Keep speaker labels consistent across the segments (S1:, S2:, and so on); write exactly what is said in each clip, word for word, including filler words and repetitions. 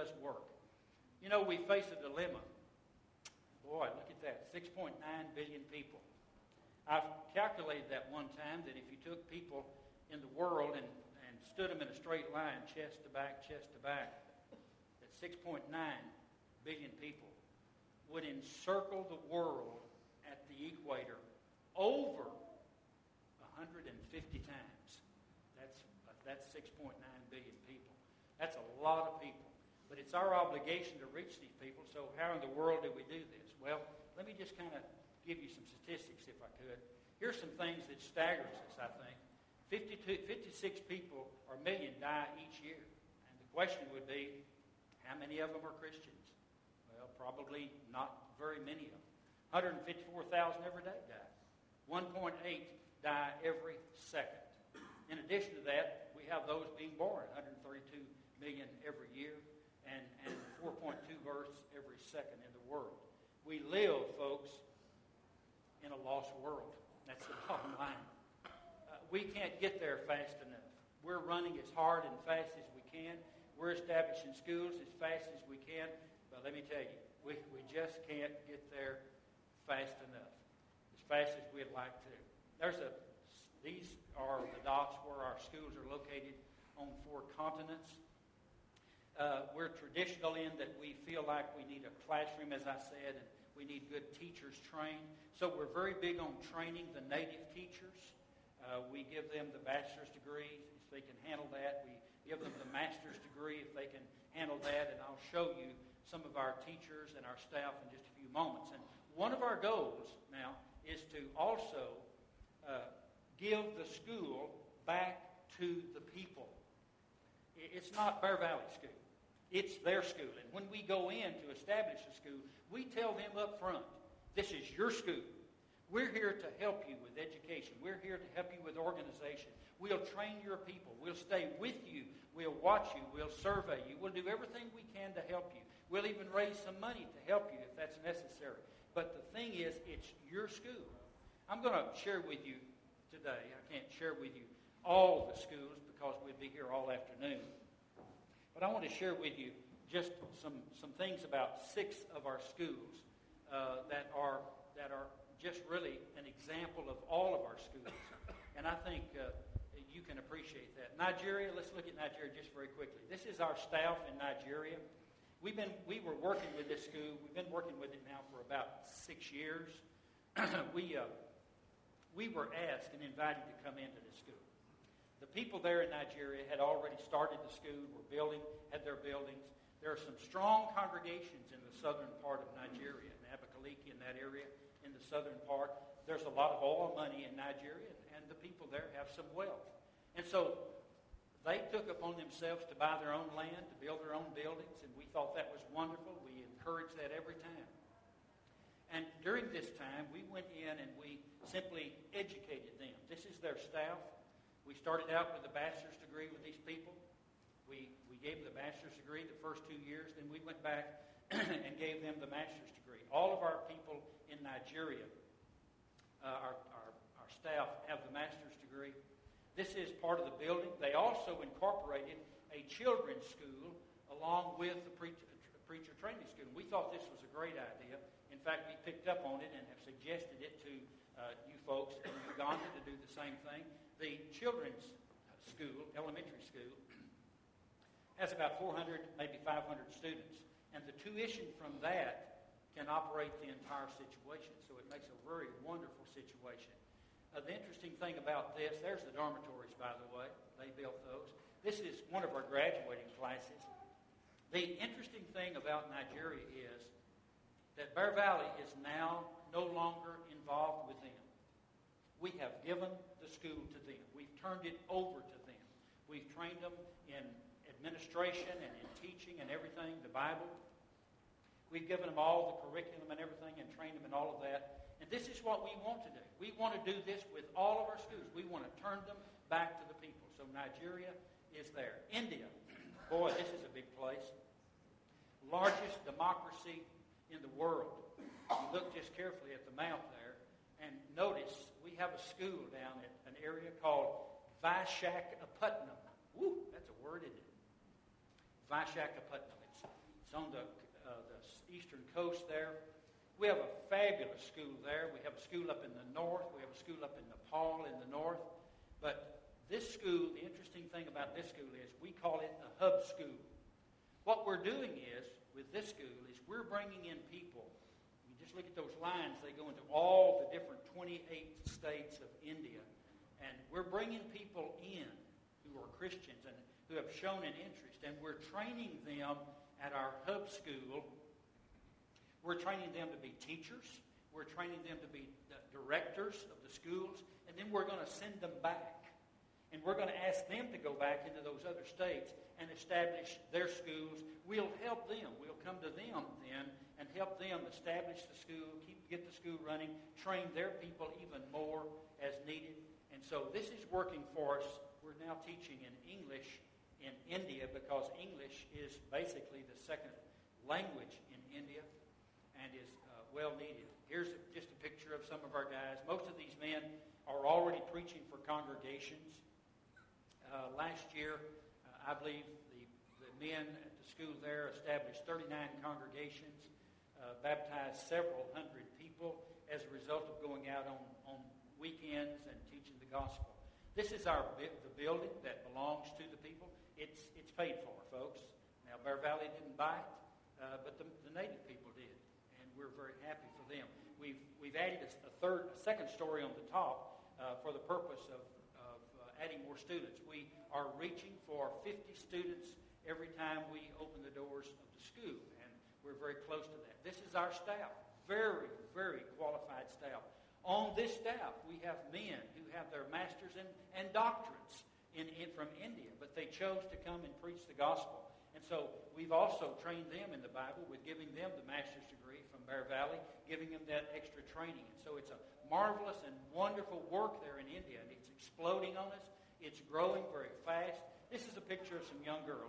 S1: does work. You know, we face a dilemma. Boy, look at that, six point nine billion people. I've calculated that one time that if you took people in the world and, and stood them in a straight line, chest to back, chest to back, that six point nine billion people would encircle the world at the equator over one hundred fifty times. That's, that's six point nine billion people. That's a lot of people. But it's our obligation to reach these people, so how in the world do we do this? Well, let me just kind of give you some statistics, if I could. Here's some things that staggers us, I think. fifty-two, fifty-six people or a million die each year. And the question would be, how many of them are Christians? Well, probably not very many of them. one hundred fifty-four thousand every day die. one point eight die every second. In addition to that, we have those being born, one hundred thirty-two million every year, and, and four point two births every second in the world. We live, folks, in a lost world. That's the bottom line. Uh, we can't get there fast enough. We're running as hard and fast as we can. We're establishing schools as fast as we can. But let me tell you, we, we just can't get there fast enough, as fast as we'd like to. There's a, these are the dots where our schools are located on four continents. Uh, we're traditional in that we feel like we need a classroom, as I said, and we need good teachers trained. So we're very big on training the native teachers. Uh, we give them the bachelor's degree if they can handle that. We give them the master's degree if they can handle that. And I'll show you some of our teachers and our staff in just a few moments. And one of our goals now is to also uh, give the school back to the people. It's not Bear Valley School. It's their school. And when we go in to establish a school, we tell them up front, this is your school. We're here to help you with education. We're here to help you with organization. We'll train your people. We'll stay with you. We'll watch you. We'll survey you. We'll do everything we can to help you. We'll even raise some money to help you if that's necessary. But the thing is, it's your school. I'm going to share with you today. I can't share with you all the schools because we'd be here all afternoon. But I want to share with you just some, some things about six of our schools uh, that are that are just really an example of all of our schools. And I think uh, you can appreciate that. Nigeria, let's look at Nigeria just very quickly. This is our staff in Nigeria. We've been we were working with this school. We've been working with it now for about six years. we uh, we were asked and invited to come into this school. The people there in Nigeria had already started the school, were building, had their buildings. There are some strong congregations in the southern part of Nigeria, in Abakaliki, in that area, in the southern part. There's a lot of oil money in Nigeria, and the people there have some wealth. And so they took upon themselves to buy their own land, to build their own buildings, and we thought that was wonderful. We encouraged that every time. And during this time, we went in and we simply educated them. This is their staff. We started out with a bachelor's degree with these people. We we gave them the bachelor's degree the first two years. Then we went back and gave them the master's degree. All of our people in Nigeria, uh, our, our, our staff, have the master's degree. This is part of the building. They also incorporated a children's school along with the preacher, preacher training school. We thought this was a great idea. In fact, we picked up on it and have suggested it to uh, you folks in Uganda to do the same thing. The children's school, elementary school, has about four hundred, maybe five hundred students. And the tuition from that can operate the entire situation. So it makes a very wonderful situation. Uh, the interesting thing about this, there's the dormitories, by the way. They built those. This is one of our graduating classes. The interesting thing about Nigeria is that Bear Valley is now no longer involved with them. We have given the school to them. We've turned it over to them. We've trained them in administration and in teaching and everything, the Bible. We've given them all the curriculum and everything and trained them in all of that. And this is what we want to do. We want to do this with all of our schools. We want to turn them back to the people. So Nigeria is there. India, boy, this is a big place. Largest democracy in the world. You look just carefully at the map there and notice we have a school down at an area called Vishakhapatnam. Woo, that's a word, isn't it? Vishakhapatnam. It's, it's on the, uh, the eastern coast there. We have a fabulous school there. We have a school up in the north. We have a school up in Nepal in the north. But this school, the interesting thing about this school is we call it a hub school. What we're doing is, with this school, is we're bringing in people. You just look at those lines. They go into all the different twenty-eight states of India. And we're bringing people in who are Christians and who have shown an interest. And we're training them at our hub school. We're training them to be teachers. We're training them to be directors of the schools. And then we're going to send them back. And we're going to ask them to go back into those other states and establish their schools. We'll help them. We'll come to them then and help them establish the school, keep get the school running, train their people even more as needed. And so this is working for us. We're now teaching in English in India because English is basically the second language in India and is uh, well needed. Here's a, just a picture of some of our guys. Most of these men are already preaching for congregations. Uh, last year, uh, I believe the, the men at the school there established thirty-nine congregations, uh, baptized several hundred people as a result of going out on, on weekends and teaching the gospel. This is our the building that belongs to the people. It's it's paid for, folks. Now, Bear Valley didn't buy it, uh, but the, the native people did, and we're very happy for them. We've we've added a, a third, a second story on the top uh, for the purpose of, of uh, adding more students. We are reaching for fifty students every time we open the doors of the school, and we're very close to that. This is our staff, very, very qualified staff. On this staff, we have men who have their masters and, and doctorates in, in from India, but they chose to come and preach the gospel. And so we've also trained them in the Bible with giving them the master's degree from Bear Valley, giving them that extra training. And so it's a marvelous and wonderful work there in India, and it's exploding on us. It's growing very fast. This is a picture of some young girls.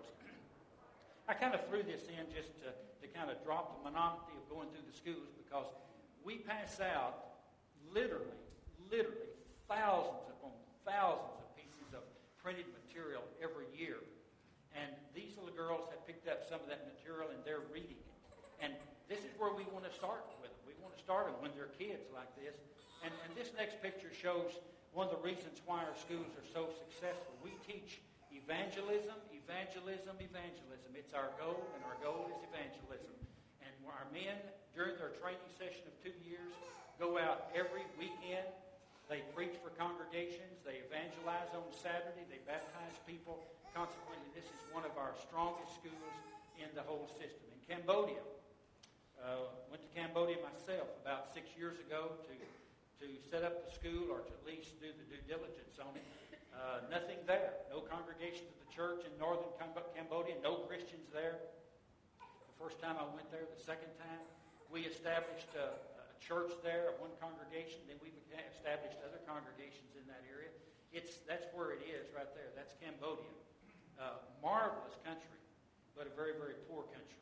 S1: I kind of threw this in just to, to kind of drop the monotony of going through the schools because we pass out literally, literally thousands upon thousands of pieces of printed material every year. And these little girls have picked up some of that material and they're reading it. And this is where we want to start with them. We want to start them when they're kids like this. And, and this next picture shows one of the reasons why our schools are so successful. We teach evangelism, evangelism, evangelism. It's our goal, and our goal is evangelism. And our men, during their training session of two years, go out every weekend. They preach for congregations. They evangelize on Saturday. They baptize people. Consequently, this is one of our strongest schools in the whole system. In Cambodia, uh, went to Cambodia myself about six years ago to, to set up the school or to at least do the due diligence on it. Uh, nothing there. No congregations of the church in northern Cambodia. No Christians there. The first time I went there, the second time, we established a, a church there, one congregation. Then we've established other congregations in that area. It's that's where it is right there. That's Cambodia. Uh, marvelous country, but a very, very poor country.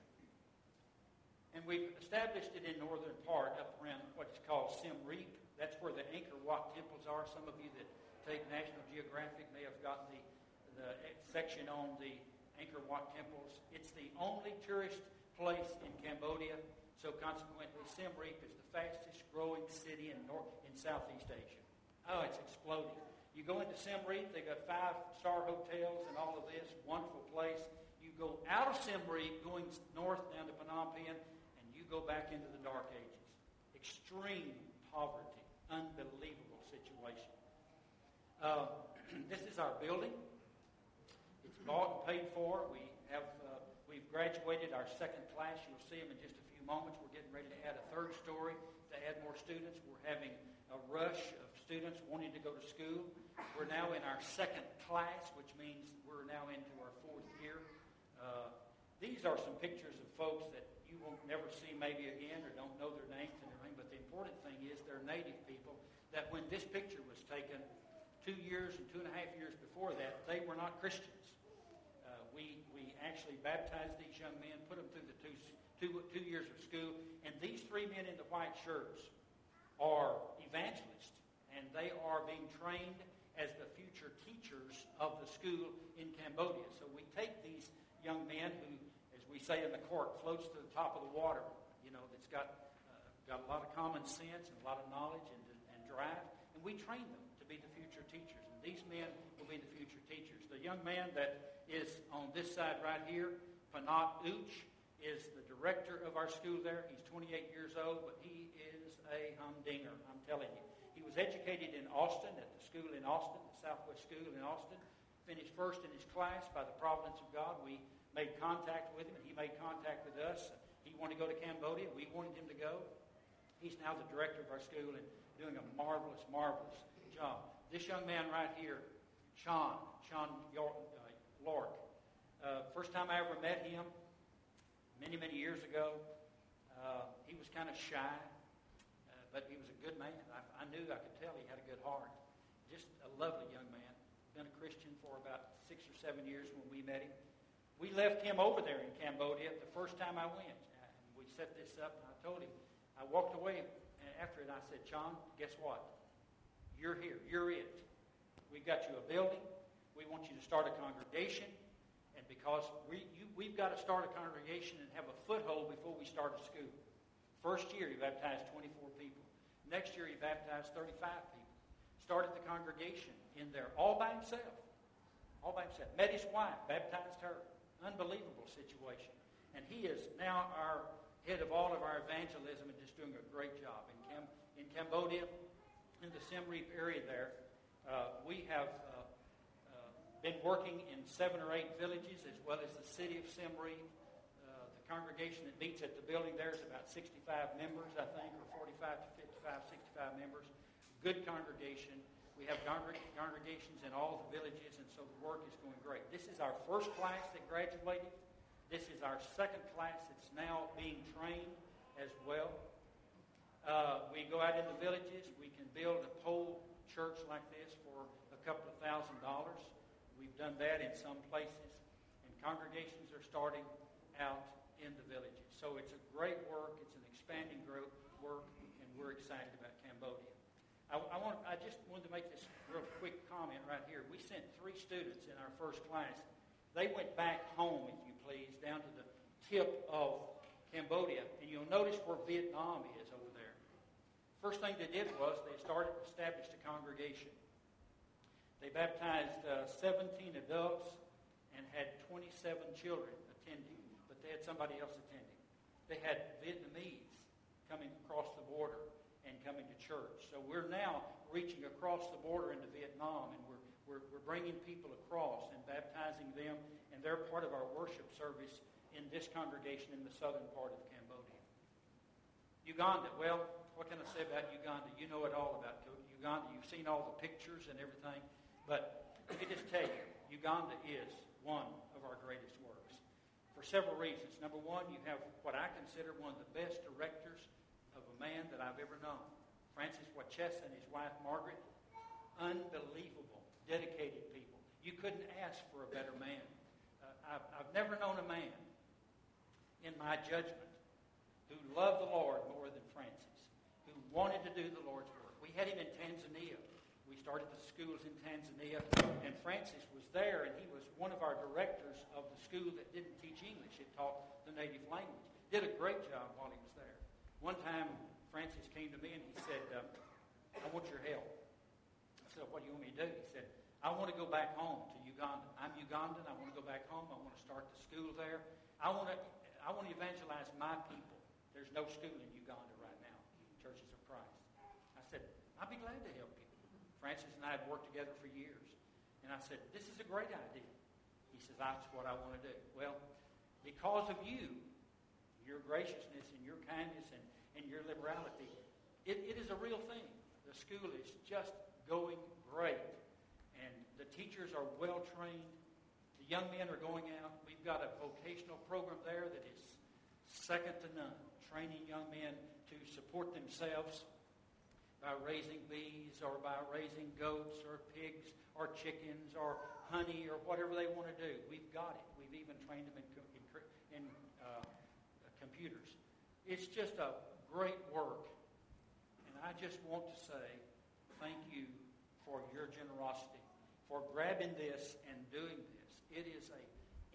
S1: And we've established it in northern part up around what is called Siem Reap. That's where the Angkor Wat temples are. Some of you that take National Geographic may have gotten the, the section on the Angkor Wat temples. It's the only tourist place in Cambodia, so consequently Siem Reap is the fastest growing city in North in Southeast Asia. Oh, it's exploding. You go into Siem Reap, they got five-star hotels and all of this, wonderful place. You go out of Siem Reap, going north down to Phnom Penh, and you go back into the Dark Ages. Extreme poverty, unbelievable situation. Uh, this is our building. It's bought and paid for. We have uh, we've graduated our second class. You'll see them in just a few moments. We're getting ready to add a third story to add more students. We're having a rush of students wanting to go to school. We're now in our second class, which means we're now into our fourth year. Uh, these are some pictures of folks that you won't never see maybe again or don't know their names and everything. But the important thing is they're native people that when this picture was taken, two years and two and a half years before that, they were not Christians. Uh, we we actually baptized these young men, put them through the two, two, two years of school, and these three men in the white shirts are evangelists, and they are being trained as the future teachers of the school in Cambodia. So we take these young men who, as we say in the court, floats to the top of the water, you know, that's got, uh, got a lot of common sense and a lot of knowledge and, and drive. And we train them to be the future teachers. And these men will be the future teachers. The young man that is on this side right here, Panat Uch, is the director of our school there. He's twenty-eight years old, but he is a humdinger, I'm telling you. He was educated in Austin, at the school in Austin, the Southwest School in Austin. Finished first in his class by the providence of God. We made contact with him, and he made contact with us. He wanted to go to Cambodia. We wanted him to go. He's now the director of our school and doing a marvelous, marvelous job. This young man right here, Sean, Sean York, uh, Lork. Uh, first time I ever met him, many, many years ago, uh, he was kind of shy, uh, but he was a good man. I, I knew, I could tell he had a good heart. Just a lovely young man. Been a Christian for about six or seven years when we met him. We left him over there in Cambodia the first time I went. And we set this up, and I told him, I walked away, and after it I said, John, guess what? You're here. You're it. We've got you a building. We want you to start a congregation. And because we, you, we've got to start a congregation and have a foothold before we start a school. First year, he baptized twenty-four people. Next year, he baptized thirty-five people. Started the congregation in there all by himself. All by himself. Met his wife, baptized her. Unbelievable situation. And he is now our head of all of our evangelism and just doing a great job. In, Cam- in Cambodia, in the Siem Reap area there, uh, we have uh, uh, been working in seven or eight villages as well as the city of Siem Reap. Uh, the congregation that meets at the building there is about sixty-five members, I think, or forty-five to fifty-five, sixty-five members. Good congregation. We have congregations in all the villages, and so the work is going great. This is our first class that graduated. This is our second class that's now being trained as well. Uh, we go out in the villages. We can build a pole church like this for a couple of thousand dollars. We've done that in some places. And congregations are starting out in the villages. So it's a great work. It's an expanding group work, and we're excited about Cambodia. I, I, want, I just wanted to make this real quick comment right here. We sent three students in our first class. They went back home, if you please, down to the tip of Cambodia. And you'll notice where Vietnam is over there. First thing they did was they started, established a congregation. They baptized uh, seventeen adults and had twenty-seven children attending. But they had somebody else attending. They had Vietnamese coming across the border and coming to church. So we're now reaching across the border into Vietnam, and we're, we're, we're bringing people across and baptizing them, and they're part of our worship service in this congregation in the southern part of Cambodia. Uganda, well, what can I say about Uganda? You know it all about Uganda. You've seen all the pictures and everything, but let me just tell you, Uganda is one of our greatest works for several reasons. Number one, you have what I consider one of the best directors of a man that I've ever known. Francis Wachesa and his wife Margaret, unbelievable, dedicated people. You couldn't ask for a better man. Uh, I've, I've never known a man, in my judgment, who loved the Lord more than Francis, who wanted to do the Lord's work. We had him in Tanzania. We started the schools in Tanzania, and Francis was there, and he was one of our directors of the school that didn't teach English. It taught the native language. Did a great job while he was there. One time, Francis came to me and he said, uh, I want your help. I said, what do you want me to do? He said, I want to go back home to Uganda. I'm Ugandan. I want to go back home. I want to start the school there. I want to I want to evangelize my people. There's no school in Uganda right now, Churches of Christ. I said, I'd be glad to help you. Francis and I had worked together for years. And I said, this is a great idea. He says, that's what I want to do. Well, because of you, your graciousness and your kindness and, and your liberality, it, it is a real thing. The school is just going great. And the teachers are well trained. The young men are going out. We've got a vocational program there that is second to none, training young men to support themselves by raising bees or by raising goats or pigs or chickens or honey or whatever they want to do. We've got it. We've even trained them in, in, in uh, computers. It's just a great work. And I just want to say thank you for your generosity, for grabbing this and doing this. It is an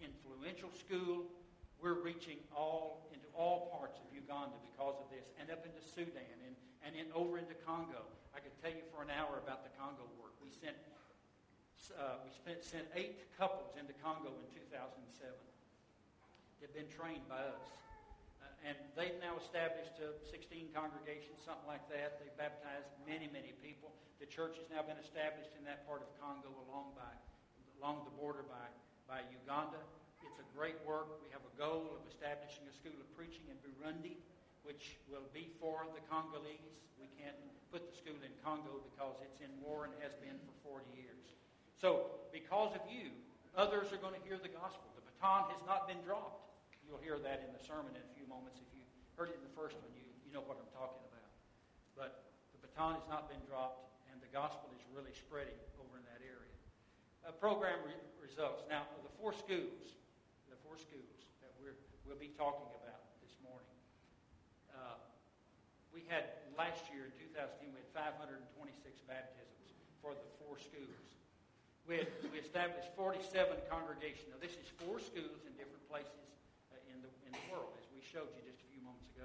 S1: influential school. We're reaching all into all parts of Uganda because of this, and up into Sudan, and, and in, over into Congo. I could tell you for an hour about the Congo work. We sent uh, we spent, sent eight couples into Congo in two thousand seven. They've been trained by us. Uh, and they've now established uh, sixteen congregations, something like that. They've baptized many, many people. The church has now been established in that part of Congo along by along the border by, by Uganda. It's a great work. We have a goal of establishing a school of preaching in Burundi, which will be for the Congolese. We can't put the school in Congo because it's in war and has been for forty years. So, because of you, others are going to hear the gospel. The baton has not been dropped. You'll hear that in the sermon in a few moments. If you heard it in the first one, you, you know what I'm talking about. But the baton has not been dropped, and the gospel is really spreading over in that area. Uh, program re- results. Now, the four schools, the four schools that we're, we'll be talking about this morning. Uh, we had, last year in two thousand ten, we had five hundred twenty-six baptisms for the four schools. We, had, we established forty-seven congregations. Now, this is four schools in different places uh, in the in the world, as we showed you just a few moments ago.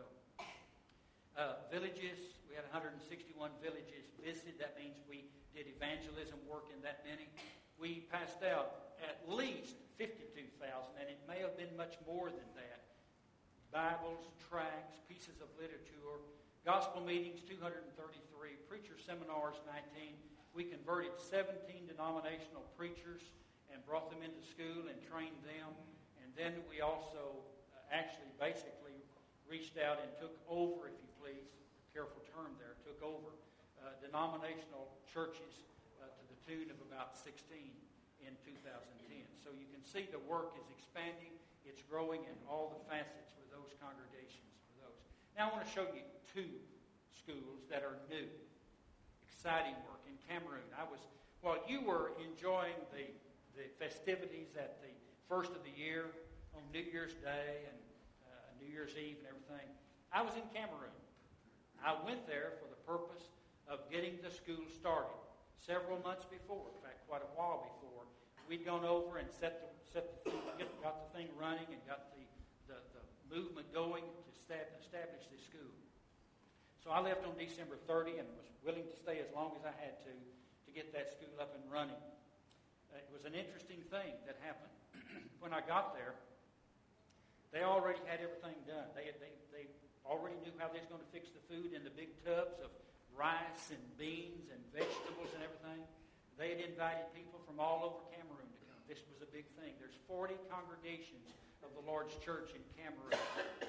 S1: Uh, villages, we had one hundred sixty-one villages visited. That means we did evangelism work in that many. We passed out at least fifty-two thousand, and it may have been much more than that. Bibles, tracts, pieces of literature, gospel meetings, two hundred thirty-three, preacher seminars, nineteen. We converted seventeen denominational preachers and brought them into school and trained them. And then we also uh, actually basically reached out and took over, if you please, careful term there, took over uh, denominational churches uh, to the tune of about sixteen in two thousand ten. So you can see the work is expanding. It's growing in all the facets for those congregations. For those. Now I want to show you two schools that are new. Exciting work in Cameroon. I was, while you were enjoying the, the festivities at the first of the year on New Year's Day and uh, New Year's Eve and everything, I was in Cameroon. I went there for the purpose of getting the school started several months before, in fact, quite a while before. We'd gone over and set the, set the thing, get, got the thing running and got the, the, the movement going to establish this school. So I left on December thirtieth and was willing to stay as long as I had to to get that school up and running. Uh, it was an interesting thing that happened. When I got there, they already had everything done. They, they, they already knew how they was going to fix the food in the big tubs of rice and beans and vegetables and everything. They had invited people from all over Cameroon to come. This was a big thing. There's forty congregations of the Lord's Church in Cameroon.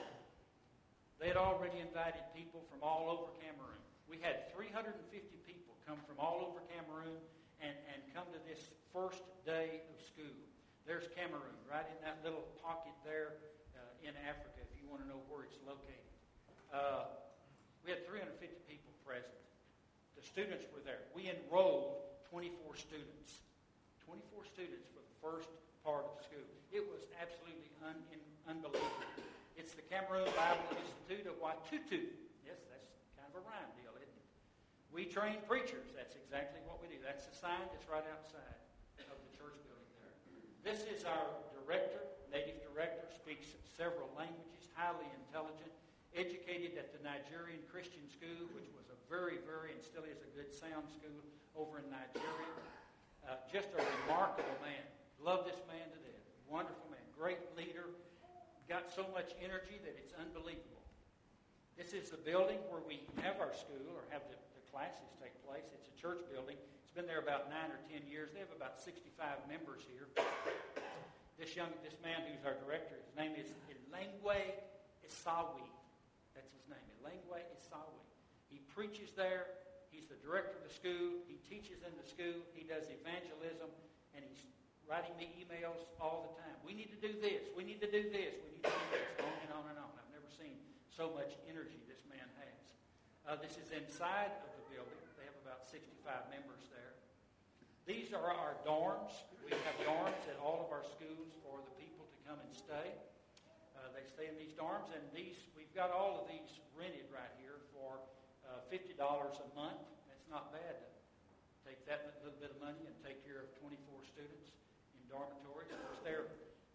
S1: They had already invited people from all over Cameroon. We had three hundred fifty people come from all over Cameroon and, and come to this first day of school. There's Cameroon, right in that little pocket there uh, in Africa, if you want to know where it's located. Uh, we had three hundred fifty people present. The students were there. We enrolled twenty-four students. twenty-four students for the first part of school. It was absolutely un, in, unbelievable. It's the Cameroon Bible Institute of Watutu. Yes, that's kind of a rhyme deal, isn't it? We train preachers. That's exactly what we do. That's the sign that's right outside of the church building there. This is our director, native director, speaks several languages, highly intelligent, educated at the Nigerian Christian School, which was a very, very, and still is a good sound school over in Nigeria. Uh, just a remarkable man. Love this man to death. Wonderful man. Great leader. Got so much energy that it's unbelievable. This is the building where we have our school or have the, the classes take place. It's a church building. It's been there about nine or ten years. They have about sixty-five members here. This young, this man who's our director, his name is Elengwe Isawi. That's his name, Elengwe Isawi. He preaches there. He's the director of the school. He teaches in the school. He does evangelism, and he's writing me emails all the time. We need to do this. We need to do this. We need to do this. On and on and on. I've never seen so much energy this man has. Uh, this is inside of the building. They have about sixty-five members there. These are our dorms. We have dorms at all of our schools for the people to come and stay. Uh, they stay in these dorms, and these we've got all of these rented right here for uh, fifty dollars a month. That's not bad to take that little bit of money and take care of twenty-four students in dormitories. Of course, they're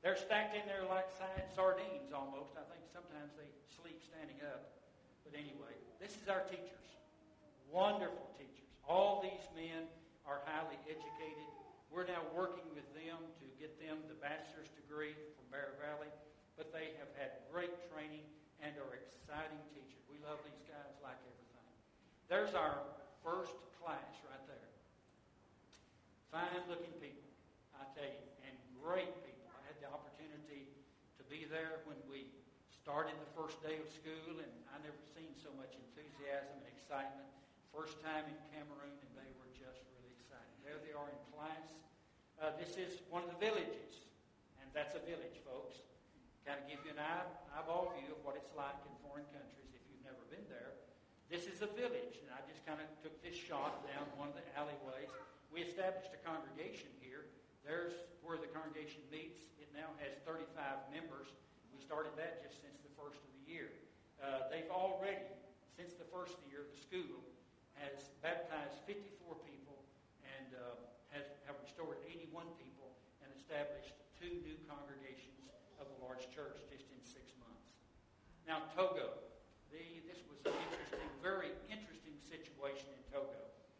S1: They're stacked in there like sardines almost. I think sometimes they sleep standing up. But anyway, this is our teachers. Wonderful teachers. All these men are highly educated. We're now working with them to get them the bachelor's degree from Bear Valley. But they have had great training and are exciting teachers. We love these guys like everything. There's our first class right there. Fine-looking people, I tell you, and great people. I had the opportunity to be there when we started the first day of school, and I never seen so much enthusiasm and excitement. First time in Cameroon, and they were just really excited. There they are in class. Uh, this is one of the villages, and that's a village, folks. Kind of give you an eye, eyeball view of what it's like in foreign countries if you've never been there. This is a village, and I just kind of took this shot down one of the alleyways. We established a congregation here. There's where the congregation meets. It now has thirty-five members. We started that just since the first of the year. Uh, they've already, since the first of the year, the school has baptized fifty-four people and uh, has have restored eighty-one people and established two new congregations of a large church just in six months. Now, Togo. The, this was an interesting, very interesting situation in Togo.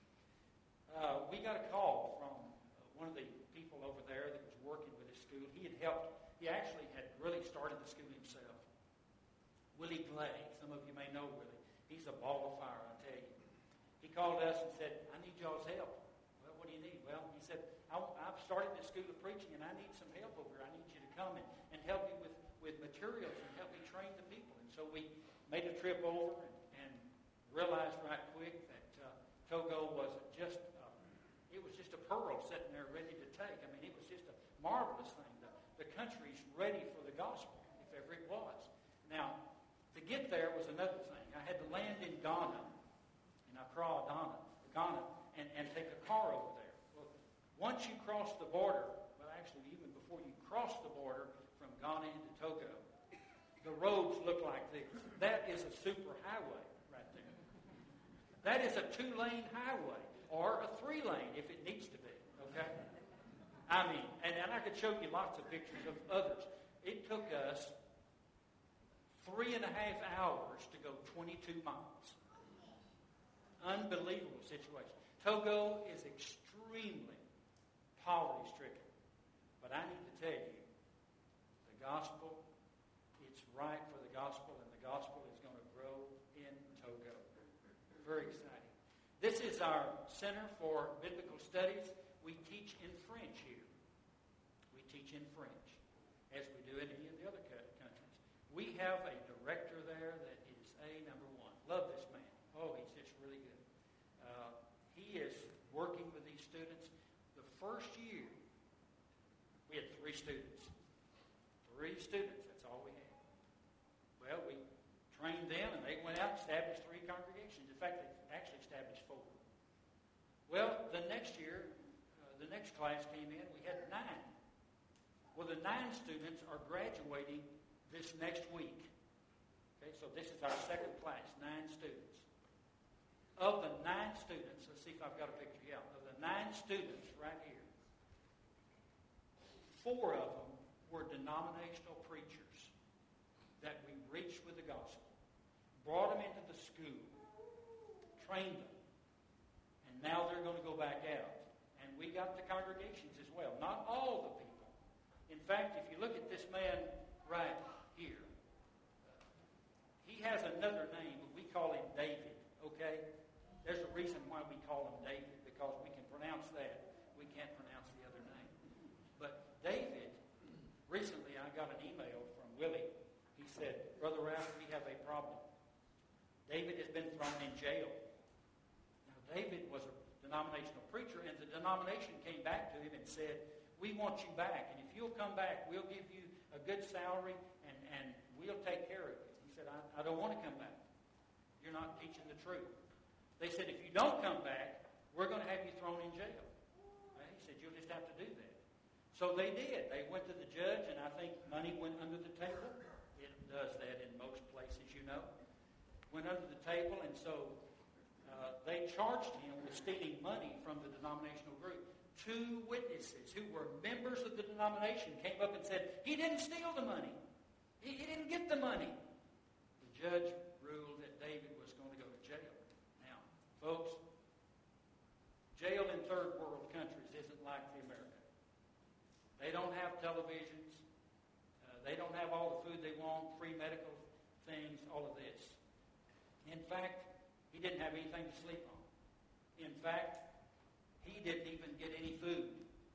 S1: Uh, we got a call from uh, one of the people over there that was working with the school. He had helped, he actually had really started the school himself. Willie Clay, some of you may know Willie. He's a ball of fire, I tell you. He called us and said, I need y'all's help. Well, what do you need? Well, he said, I, I've started the school of preaching and I need some help over here. I need you to come and, and help me with, with materials and help me train the people. And so we made a trip over and, and realized right quick that uh, Togo was just, uh, it was just a pearl sitting there ready to take. I mean, it was just a marvelous thing. The, the country's ready for the gospel, if ever it was. Now, to get there was another thing. I had to land in Ghana, in Accra, Ghana, Ghana and, and take a car over there. Well, once you cross the border, well, actually, even before you cross the border from Ghana into Togo, the roads look like this. That is a super highway right there. That is a two-lane highway, or a three-lane if it needs to be, okay? I mean, and, and I could show you lots of pictures of others. It took us three and a half hours to go twenty-two miles. Unbelievable situation. Togo is extremely poverty-stricken. But I need to tell you, the gospel, it's right for the gospel, and the gospel is going to grow in Togo. Very exciting. This is our Center for Biblical Studies. We teach in French here. We teach in French, as we do in any of the other countries. We have a director there that is a number one. Love this man. Oh, he's just really good. Uh, he is working with these students. The first year, we had three students. Three students, that's all we had. Well, we trained them, and they went out and established three congregations. In fact, they actually established four. Well, the next year, uh, the next class came in, we had nine. Well, the nine students are graduating this next week. Okay, so this is our second class, nine students. Of the nine students, let's see if I've got a picture. Yeah, of the nine students right here, four of them were denominational preachers that we reached with the gospel, brought them into the school, trained them, and now they're going to go back out. And we got the congregations as well. Not all the people. In fact, if you look at this man right here, he has another name. We call him David, okay? There's a reason why we call him David, because we can pronounce that. We can't pronounce the other name. But David, recently I got an email from Willie. He said, Brother Ralph, we have a problem. David has been thrown in jail. Now, David was a denominational preacher, and the denomination came back to him and said, we want you back, and if you'll come back, we'll give you a good salary, and, and we'll take care of you. He said, I, I don't want to come back. You're not teaching the truth. They said, if you don't come back, we're going to have you thrown in jail. Right? He said, you'll just have to do that. So they did. They went to the judge, and I think money went under the table. It does that in most places, you know. Went under the table, and so uh, they charged him with stealing money from the denominational group. two witnesses who were members of the denomination came up and said, he didn't steal the money. He, he didn't get the money. The judge ruled that David was going to go to jail. Now, folks, jail in third world countries isn't like the America. They don't have televisions. Uh, they don't have all the food they want, free medical things, all of this. In fact, he didn't have anything to sleep on. In fact, he didn't even get any food.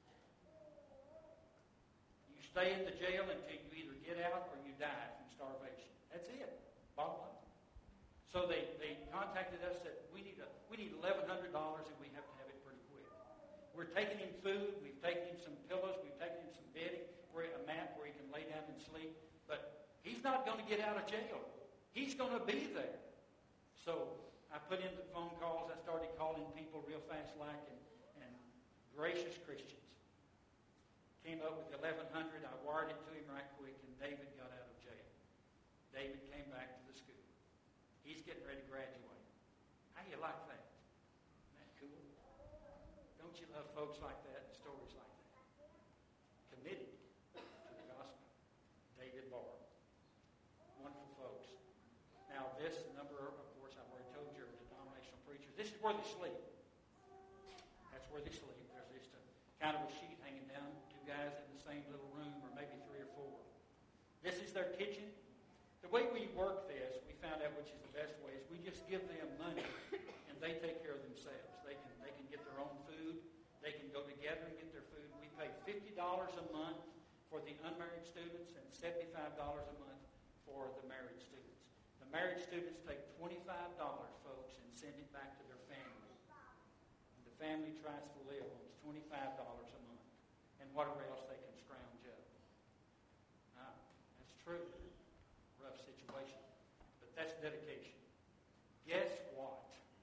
S1: You stay in the jail until you either get out or you die from starvation. That's it. Bottom line. So they, they contacted us and said, we need a, we need eleven hundred dollars and we have to have it pretty quick. We're taking him food. We've taken him some pillows. We've taken him some bedding, where, a mat where he can lay down and sleep. But he's not going to get out of jail. He's going to be there. So I put in the phone calls. I started calling people real fast like and gracious Christians. Came up with eleven hundred. I wired it to him right quick, and David got out of jail. David came back to the school. He's getting ready to graduate. How do you like that? Isn't that cool? Don't you love folks like that and stories like that? Committed to the gospel. David Barr. Wonderful folks. Now this number, of course, I've already told you, are denominational preachers. This is where they sleep. That's where they sleep. Kind of a sheet hanging down, two guys in the same little room, or maybe three or four. This is their kitchen. The way we work this, we found out which is the best way, is we just give them money, and they take care of themselves. They can they can get their own food. They can go together and get their food. We pay fifty dollars a month for the unmarried students and seventy-five dollars a month for the married students. The married students take twenty-five dollars, folks, and send it back to their family. And the family tries to live on twenty-five dollars a month, and whatever else they can scrounge up. Ah, that's true. Rough situation. But that's dedication. Guess what?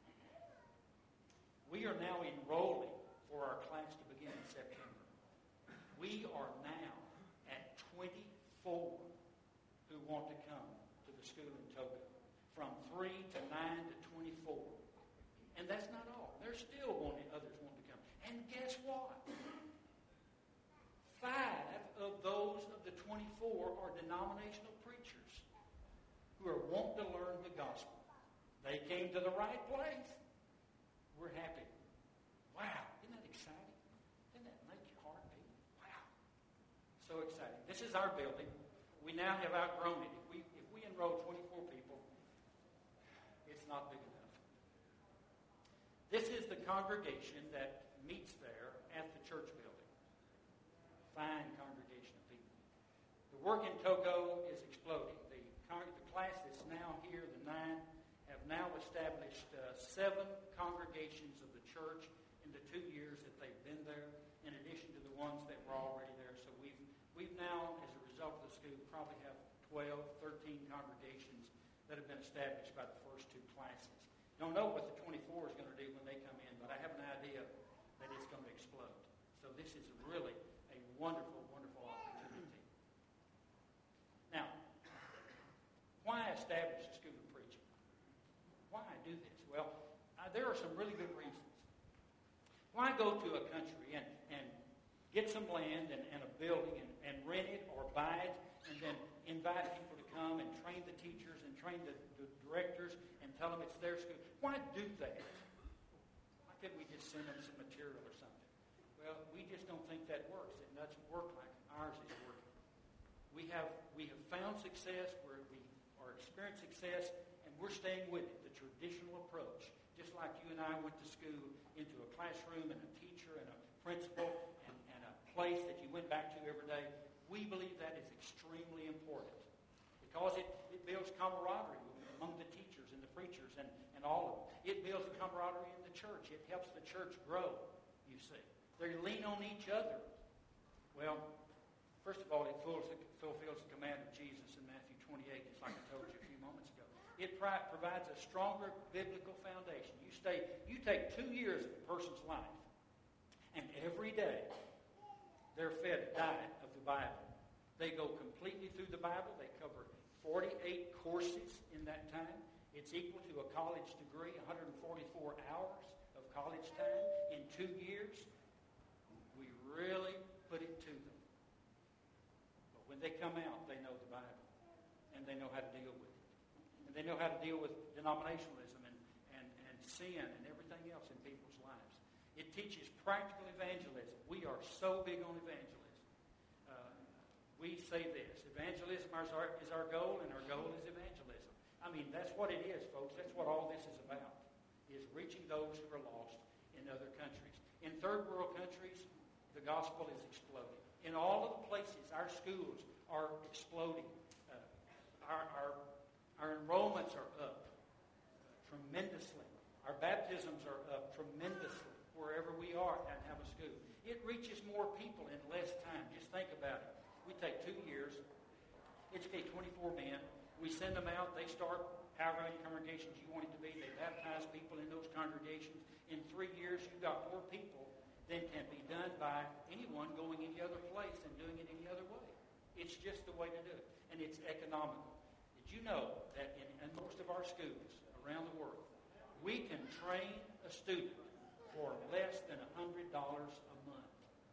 S1: We are now enrolling for our class to begin in September. We are now at twenty-four who want to come to the school in Togo. From three to nine to twenty-four. And that's not all. There's still wanting, others want to come. And guess what? Five of those of the twenty-four are denominational preachers who are wanting to learn the gospel. They came to the right place. We're happy. Wow. Isn't that exciting? Doesn't that make your heart beat? Wow. So exciting. This is our building. We now have outgrown it. If we, if we enroll twenty-four people, it's not big enough. This is the congregation that meets there at the church building. Fine congregation of people. The work in Togo is exploding. The, con- the class that's now here, the nine, have now established uh, seven congregations of the church in the two years that they've been there, in addition to the ones that were already there. So we've we've now, as a result of the school, probably have twelve, thirteen congregations that have been established by the first two classes. Don't know what the twenty-four is going to do when they come in, but I have an idea that it's going to explode. So this is really a wonderful, wonderful opportunity. Now, why establish a school of preaching? Why do this? Well, uh, there are some really good reasons. Why go to a country and, and get some land and, and a building and, and rent it or buy it and then invite people to come and train the teachers and train the, the directors and tell them it's their school? Why do that? Why couldn't we just send them some material or something? Well, we just don't think that works. It doesn't work like ours is working. We have we have found success where we are experiencing success, and we're staying with it, the traditional approach. Just like you and I went to school into a classroom and a teacher and a principal and, and a place that you went back to every day, we believe that is extremely important because it, it builds camaraderie among the teachers and the preachers and, and all of them. It builds camaraderie in the church. It helps the church grow, you see. They lean on each other. Well, first of all, it fulfills the command of Jesus in Matthew twenty-eight, just like I told you a few moments ago. It provides a stronger biblical foundation. You stay, you take two years of a person's life, and every day they're fed a diet of the Bible. They go completely through the Bible. They cover forty-eight courses in that time. It's equal to a college degree, one hundred forty-four hours of college time in two years. really put it to them. But when they come out, they know the Bible, and they know how to deal with it. And they know how to deal with denominationalism and, and, and sin and everything else in people's lives. It teaches practical evangelism. We are so big on evangelism. Uh, we say this, evangelism is our, is our goal, and our goal is evangelism. I mean, that's what it is, folks. That's what all this is about, is reaching those who are lost in other countries. In third world countries, the gospel is exploding. In all of the places, our schools are exploding. Uh, our, our, our enrollments are up uh, tremendously. Our baptisms are up tremendously wherever we are and have a school. It reaches more people in less time. Just think about it. We take two years, educate twenty-four men. We send them out. They start however many congregations you want it to be. They baptize people in those congregations. In three years, you've got more people than can be done by anyone going any other place and doing it any other way. It's just the way to do it. And it's economical. Did you know that in, in most of our schools around the world, we can train a student for less than one hundred dollars a month?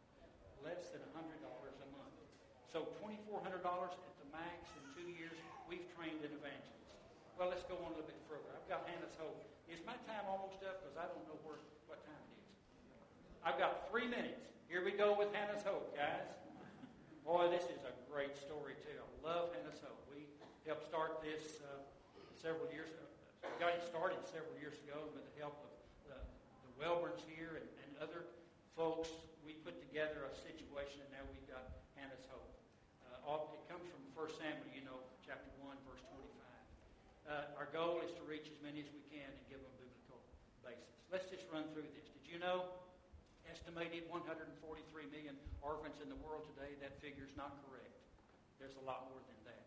S1: Less than one hundred dollars a month. So twenty-four hundred dollars at the max in two years, we've trained an evangelist. Well, let's go on a little bit further. I've got Hannah's Hope. Is my time almost up? Because I don't know where what time it is. I've got three minutes. Here we go with Hannah's Hope, guys. Boy, this is a great story, too. I love Hannah's Hope. We helped start this uh, several years ago. We got it started several years ago with the help of the, the Welburns here and, and other folks. We put together a situation, and now we've got Hannah's Hope. Uh, all, it comes from First Samuel, you know, chapter one, verse twenty-five. Uh, our goal is to reach as many as we can and give them a biblical basis. Let's just run through this. Did you know estimated one hundred forty-three million orphans in the world today? That figure's not correct. There's a lot more than that.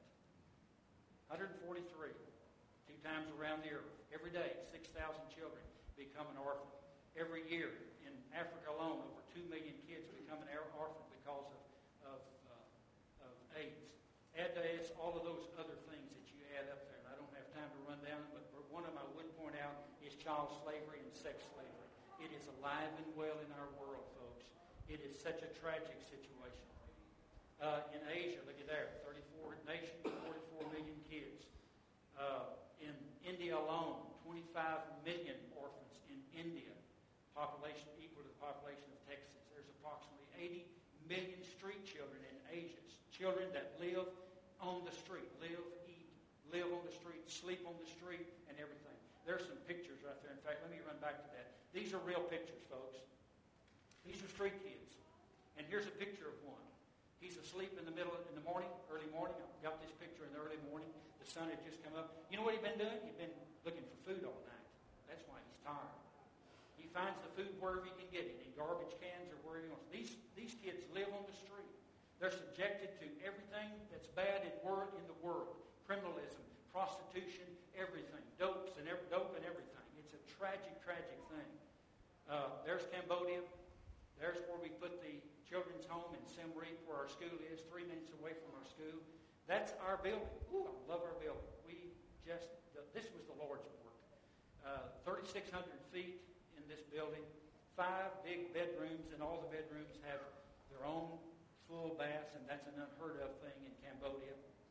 S1: one hundred forty-three. Two times around the earth. Every day, six thousand children become an orphan. Every year, in Africa alone, over two million kids become an orphan because of, of, uh, of AIDS. Add to this all of those other things that you add up there. And I don't have time to run down them, but one of them I would point out is child slavery and sex slavery. It is alive and well in our world, folks. It is such a tragic situation. Uh, in Asia, look at there, thirty-four nations, forty-four million kids. Uh, in India alone, twenty-five million orphans in India, population equal to the population of Texas. There's approximately eighty million street children in Asia, children that live on the street, live, eat, live on the street, sleep on the street, and everything. There's some pictures right there. In fact, let me run back to that. These are real pictures, folks. These are street kids. And here's a picture of one. He's asleep in the middle, in the morning, early morning. I got this picture in the early morning. The sun had just come up. You know what he'd been doing? He'd been looking for food all night. That's why he's tired. He finds the food wherever he can get it, in garbage cans or wherever he wants. These, these kids live on the street. They're subjected to everything that's bad in, word, in the world. Criminalism, prostitution, everything. Dopes and every, dope and everything. It's a tragic, tragic thing. Uh, there's Cambodia. There's where we put the children's home in Siem Reap, where our school is, three minutes away from our school. That's our building. Ooh, I love our building. We just, this was the Lord's work. Uh, thirty-six hundred feet in this building, five big bedrooms, and all the bedrooms have their own full baths, and that's an unheard of thing in Cambodia.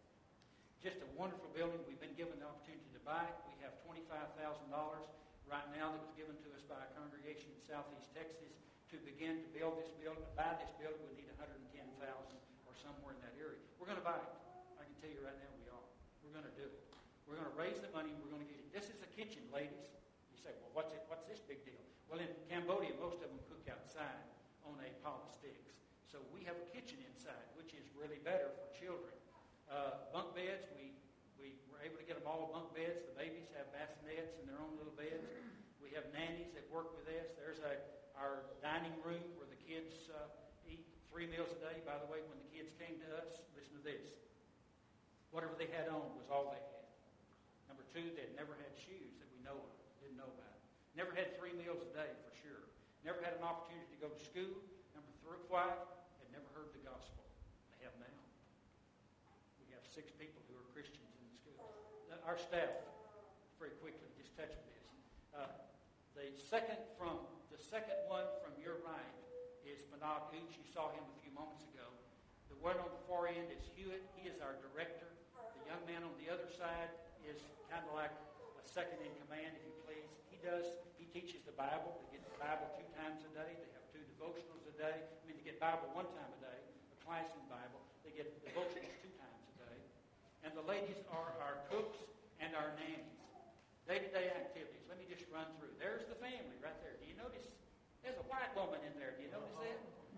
S1: Just a wonderful building. We've been given the opportunity to buy it. We have twenty-five thousand dollars right now that was given to us by a congregation in Southeast Texas to begin to build this building. To buy this building, we need one hundred ten thousand dollars or somewhere in that area. We're going to buy it. I can tell you right now we are. We're going to do it. We're going to raise the money. We're going to get it. This is a kitchen, ladies. You say, well, what's it? What's this big deal? Well, in Cambodia, most of them cook outside on a pile of sticks. So we have a kitchen inside, which is really better for children. Uh, bunk beds, we, we were able to get them all bunk beds. The babies have bassinets in their own little beds. We have nannies that work with us. There's a, our dining room where the kids uh, eat three meals a day. By the way, when the kids came to us, listen to this. Whatever they had on was all they had. Number two, they'd never had shoes that we know of, didn't know about. Never had three meals a day for sure. Never had an opportunity to go to school. Number three, five, had never heard the gospel. They have now. We have six people who are Christians in the school. Our staff, very quickly, just touch this. Uh, the second from the second one from your right is Manat Ooch. You saw him a few moments ago. The one on the far end is Hewitt. He is our director. The young man on the other side is kind of like a second in command, if you please. He does, he teaches the Bible. They get the Bible two times a day. They have two devotionals a day. I mean, they get Bible one time a day, a class in Bible. They get devotionals two times a day. And the ladies are our cooks and our nannies. Day-to-day activities. Let me just run through. There's the family right there. Do you notice? There's a white woman in there. Do you notice that?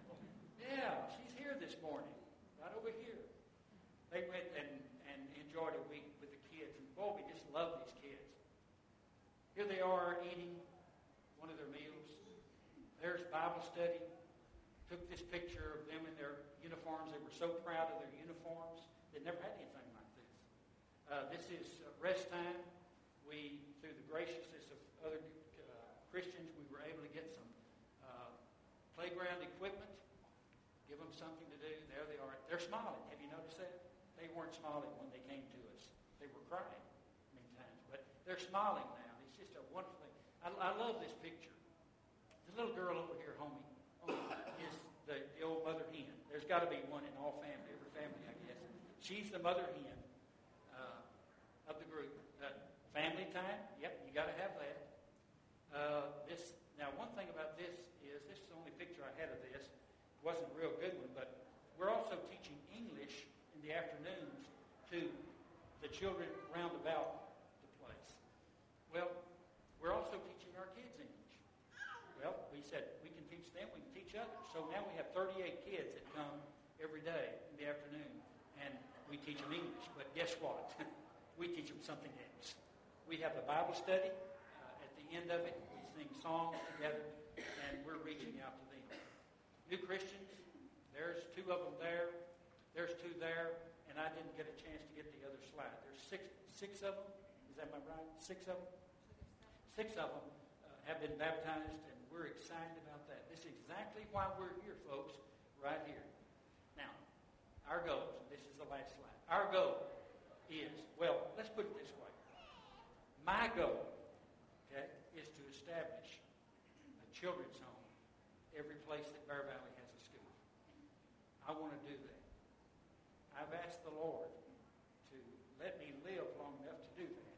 S1: Yeah, she's here this morning. Right over here. They went and, and enjoyed a week with the kids. And boy, we just love these kids. Here they are eating one of their meals. There's Bible study. Took this picture of them in their uniforms. They were so proud of their uniforms. They'd never had anything like this. Uh, this is uh, rest time. We, through the graciousness of other uh, Christians, we were able to get some uh, playground equipment, give them something to do. There they are. They're smiling. Have you noticed that? They weren't smiling when they came to us. They were crying many times. But they're smiling now. It's just a wonderful thing. I, I love this picture. The little girl over here, homie, homie is the, the old mother hen. There's got to be one in all family, every family, I guess. She's the mother hen uh, of the group. Uh, family time, yep, you got to have that. Uh, this now, one thing about this is this is the only picture I had of this. It wasn't a real good one, but we're also teaching English in the afternoons to the children round about the place. Well, we're also teaching our kids English. Well, we said we can teach them, we can teach others. So now we have thirty-eight kids that come every day in the afternoon, and we teach them English. But guess what? We teach them something else. We have a Bible study. Uh, at the end of it, we sing songs together, and we're reaching out to them. New Christians, there's two of them there. There's two there, and I didn't get a chance to get the other slide. There's six, six of them. Is that my right? Six of them? Six of them uh, have been baptized, and we're excited about that. This is exactly why we're here, folks, right here. Now, our goals, and this is the last slide. Our goal is, well, let's put it this way. My goal, okay, is to establish a children's home every place that Bear Valley has a school. I want to do that. I've asked the Lord to let me live long enough to do that.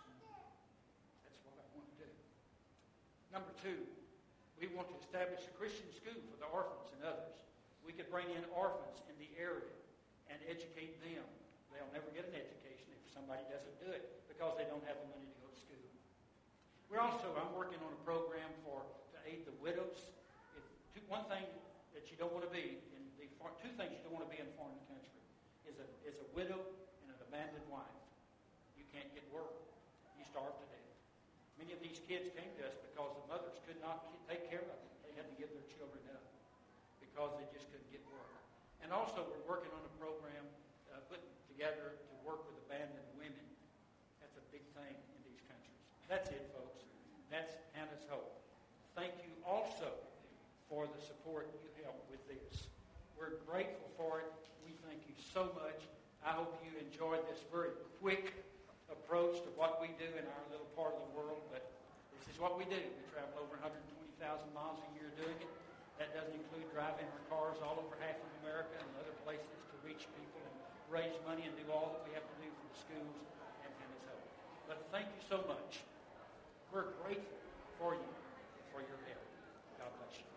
S1: That's what I want to do. Number two, we want to establish a Christian school for the orphans and others. We could bring in orphans in the area and educate them. They'll never get an education if somebody doesn't do it because they don't have the money to go to school. We're also, I'm working on a program for to aid the widows. If, two, one thing that you don't want to be, in the two things you don't want to be in a foreign country, is a, is a widow and an abandoned wife. You can't get work. You starve to death. Many of these kids came to us because the mothers could not take care of them. They had to give their children up because they just couldn't get work. And also, we're working on a program uh, put together to work with abandoned women. That's a big thing in these countries. That's it, folks. That's Hannah's Hope. Thank you also for the support you helped with this. We're grateful for it. We thank you so much. I hope you enjoyed this very quick approach to what we do in our little part of the world, but this is what we do. We travel over one hundred twenty thousand miles a year doing it. That doesn't include driving our cars all over half of America and other places to reach people and raise money and do all that we have to do for the schools and Hannah's Hope. But thank you so much. We're grateful for you, for your help. God bless you.